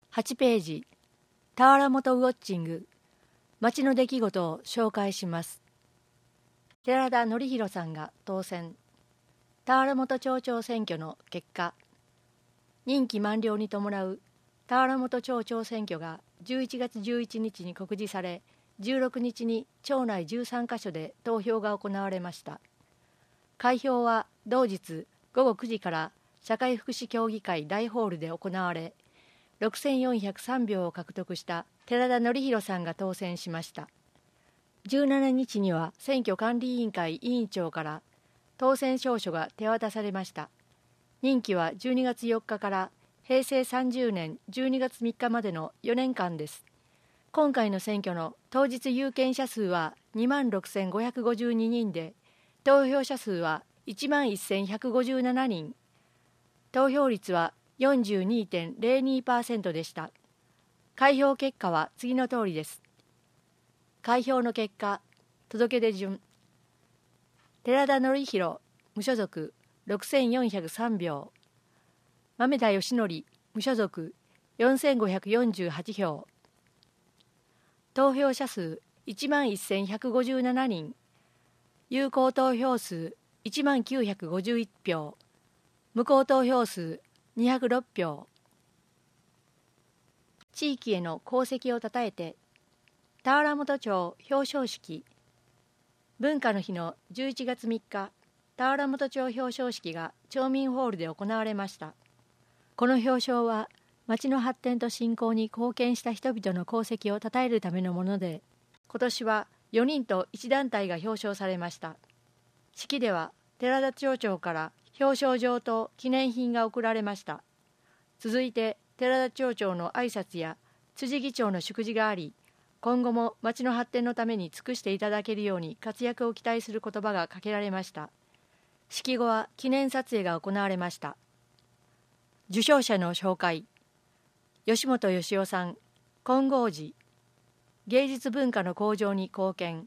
8ページ、田原本ウォッチング、町の出来事を紹介します。寺田典弘さんが当選。田原本町長選挙の結果、任期満了に伴う田原本町長選挙が11月11日に告示され、16日に町内13カ所で投票が行われました。開票は同日午後9時から社会福祉協議会大ホールで行われ、6403票を獲得した寺田典弘さんが当選しました。17日には選挙管理委員会委員長から当選証書が手渡されました。任期は12月4日から平成30年12月3日までの4年間です。今回の選挙の当日有権者数は26,552人で、投票者数は11,157人。投票率は42.02% でした。開票結果は次の通りです。開票の結果、届出順。寺田典弘、無所属、6403票。豆田義則、無所属、4548票。投票者数11,157人。有効投票数10,951票。無効投票数206票。地域への功績をたたえて、田原本町表彰式。文化の日の11月3日、田原本町表彰式が町民ホールで行われました。この表彰は、町の発展と振興に貢献した人々の功績をたたえるためのもので、今年は4人と1団体が表彰されました。式では、寺田町長から表彰状と記念品が贈られました。続いて、寺田町長の挨拶や辻議長の祝辞があり、今後も町の発展のために尽くしていただけるように活躍を期待する言葉がかけられました。式後は記念撮影が行われました。受賞者の紹介。吉本義雄さん、金剛寺。芸術文化の向上に貢献。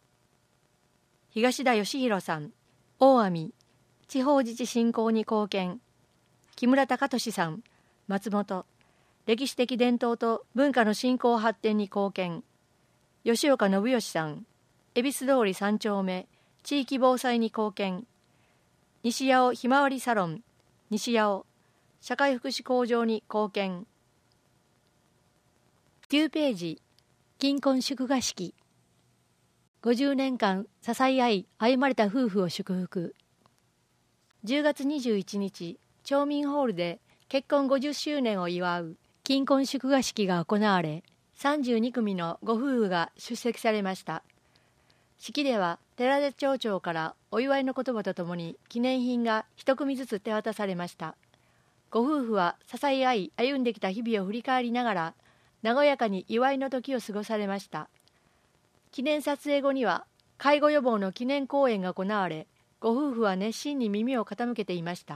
東田義弘さん、大網。地方自治振興に貢献。木村隆俊さん、松本。歴史的伝統と文化の振興発展に貢献。吉岡信義さん、恵比寿通り3丁目、地域防災に貢献。西八尾ひまわりサロン、西八尾、社会福祉向上に貢献。9ページ、金婚祝賀式。50年間支え合い歩まれた夫婦を祝福。10月21日、町民ホールで結婚50周年を祝う金婚祝賀式が行われ、32組のご夫婦が出席されました。式では寺田町長からお祝いの言葉とともに記念品が一組ずつ手渡されました。ご夫婦は支え合い歩んできた日々を振り返りながら、和やかに祝いの時を過ごされました。記念撮影後には介護予防の記念講演が行われ、ご夫婦は熱心に耳を傾けていました。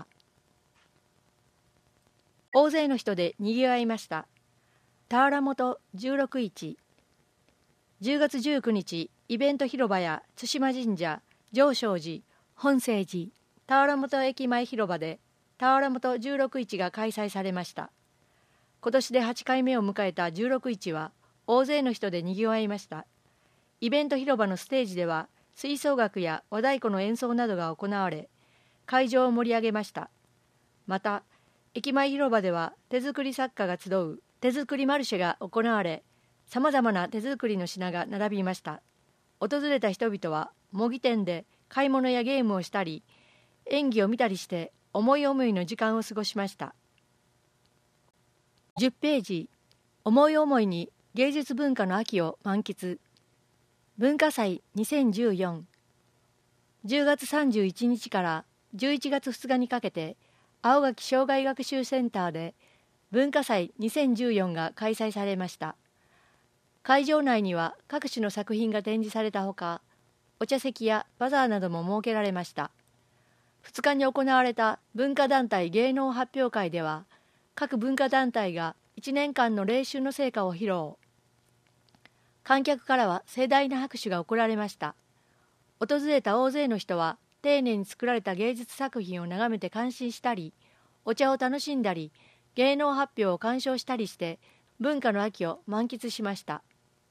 大勢の人でにぎわいました。田原本16市。10月19日、イベント広場や対馬神社、上昇寺、本聖寺、田原本駅前広場で田原本16市が開催されました。今年で8回目を迎えた16市は大勢の人でにぎわいました。イベント広場のステージでは吹奏楽や和太鼓の演奏などが行われ、会場を盛り上げました。また、駅前広場では手作り作家が集う手作りマルシェが行われ、さまざまな手作りの品が並びました。訪れた人々は模擬店で買い物やゲームをしたり、演技を見たりして思い思いの時間を過ごしました。10ページ、思い思いに芸術文化の秋を満喫。文化祭2014。10月31日から11月2日にかけて、青垣障害学習センターで文化祭2014が開催されました。会場内には各種の作品が展示されたほか、お茶席やバザーなども設けられました。2日に行われた文化団体芸能発表会では、各文化団体が1年間の練習の成果を披露。観客からは盛大な拍手が送られました。訪れた大勢の人は、丁寧に作られた芸術作品を眺めて感心したり、お茶を楽しんだり、芸能発表を鑑賞したりして文化の秋を満喫しました。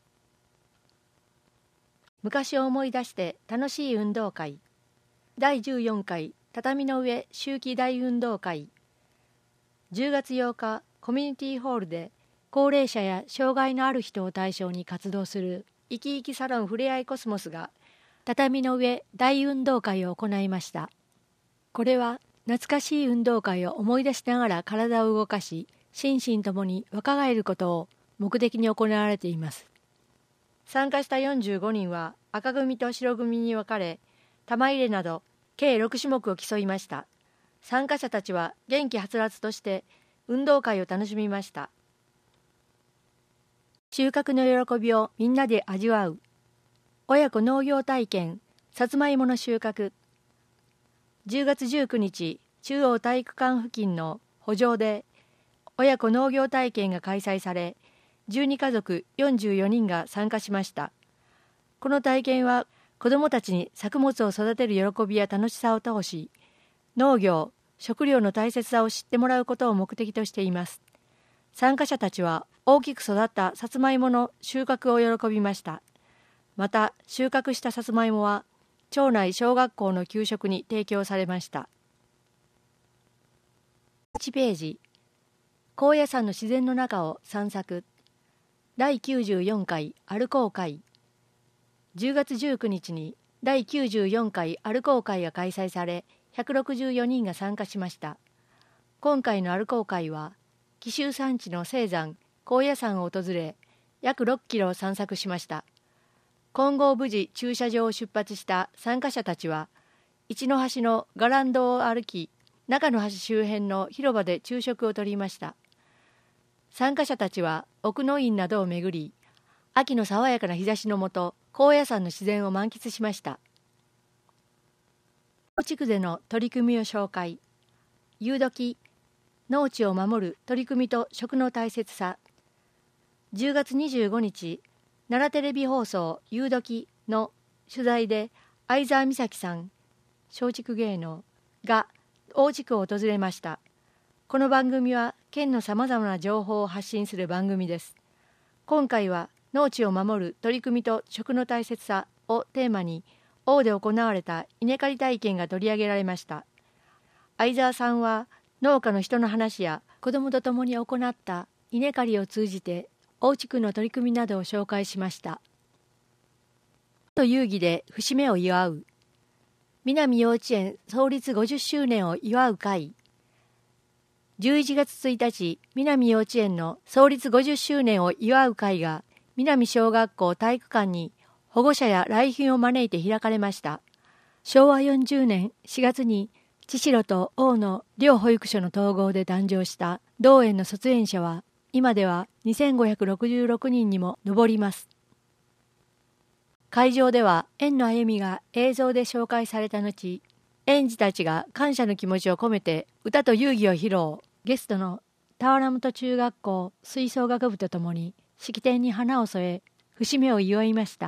昔を思い出して楽しい運動会。第14回畳の上秋季大運動会。10月8日、コミュニティホールで高齢者や障害のある人を対象に活動する生き生きサロンふれあいコスモスが畳の上大運動会を行いました。これは懐かしい運動会を思い出しながら体を動かし、心身ともに若返ることを目的に行われています。参加した45人は赤組と白組に分かれ、玉入れなど計6種目を競いました。参加者たちは元気はつらつとして運動会を楽しみました。収穫の喜びをみんなで味わう。親子農業体験、さつまいもの収穫。10月19日、中央体育館付近の圃場で親子農業体験が開催され、12家族44人が参加しました。この体験は子どもたちに作物を育てる喜びや楽しさを通し、農業、食料の大切さを知ってもらうことを目的としています。参加者たちは大きく育ったさつまいもの収穫を喜びました。また収穫したさつまいもは町内小学校の給食に提供されました。1ページ、高野山の自然の中を散策。第94回歩こう会。10月19日に第94回歩こう会が開催され、164人が参加しました。今回の歩こう会は紀州山地の青山高野山を訪れ、約6キロを散策しました。金剛無事駐車場を出発した参加者たちは、一の橋の伽藍道を歩き、中の橋周辺の広場で昼食をとりました。参加者たちは奥の院などを巡り、秋の爽やかな日差しのもと、高野山の自然を満喫しました。地区での取り組みを紹介。夕時、農地を守る取り組みと食の大切さ。10月25日、奈良テレビ放送夕時の取材で相沢美咲さん、松竹芸能が大地区を訪れました。この番組は県のさまざまな情報を発信する番組です。今回は農地を守る取り組みと食の大切さをテーマに、大で行われた稲刈り体験が取り上げられました。相沢さんは農家の人の話や子どもと共に行った稲刈りを通じて大地区の取り組みなどを紹介しました。と遊戯で節目を祝う。南幼稚園創立50周年を祝う会。11月1日、南幼稚園の創立50周年を祝う会が南小学校体育館に保護者や来賓を招いて開かれました。昭和40年4月に千代と大野両保育所の統合で誕生した同園の卒園者は今では2566人にも上ります。会場では園の歩みが映像で紹介された後、園児たちが感謝の気持ちを込めて歌と遊戯を披露。ゲストの田原本中学校吹奏楽部とともに式典に花を添え、節目を祝いました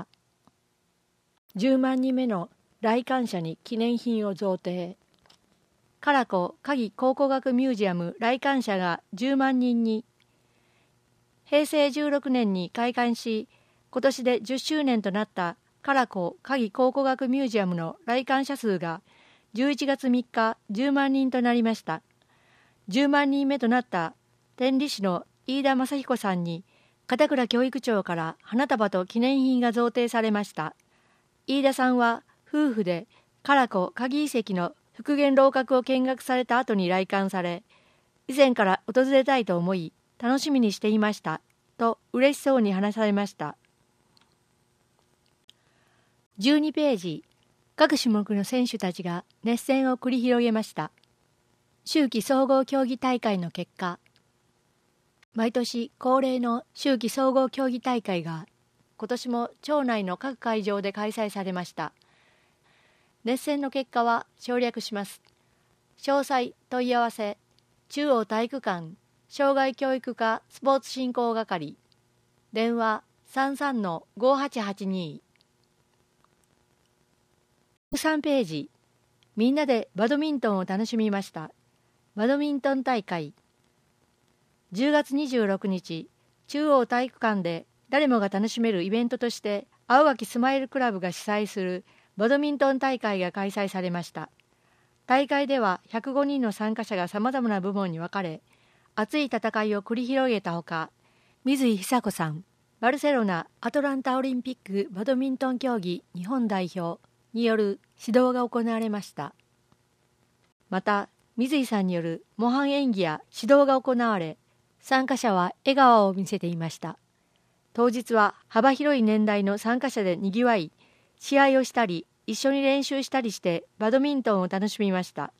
。10万人目の来館者に記念品を贈呈。唐子嘉義考古学ミュージアム来館者が10万人に。平成16年に開館し、今年で10周年となった唐子嘉義考古学ミュージアムの来館者数が11月3日10万人となりました。10万人目となった天理市の飯田正彦さんに片倉教育長から花束と記念品が贈呈されました。飯田さんは夫婦で唐子嘉義遺跡の復元楼閣を見学された後に来館され、以前から訪れたいと思い楽しみにしていましたと嬉しそうに話されました。12ページ、各種目の選手たちが熱戦を繰り広げました。秋季総合競技大会の結果。毎年恒例の秋季総合競技大会が今年も町内の各会場で開催されました。熱戦の結果は省略します。詳細問い合わせ、中央体育館障害教育課スポーツ振興係、電話 33-5882。13ページ、みんなでバドミントンを楽しみました。バドミントン大会。10月26日、 中央体育館で誰もが楽しめるイベントとして青垣スマイルクラブが主催するバドミントン大会が開催されました。大会では105人の参加者がさまざまな部門に分かれ、熱い戦いを繰り広げたほか、水井久子さん、バルセロナ・アトランタオリンピックバドミントン競技日本代表による指導が行われました。また、水井さんによる模範演技や指導が行われ、参加者は笑顔を見せていました。当日は幅広い年代の参加者でにぎわい、試合をしたり、一緒に練習したりしてバドミントンを楽しみました。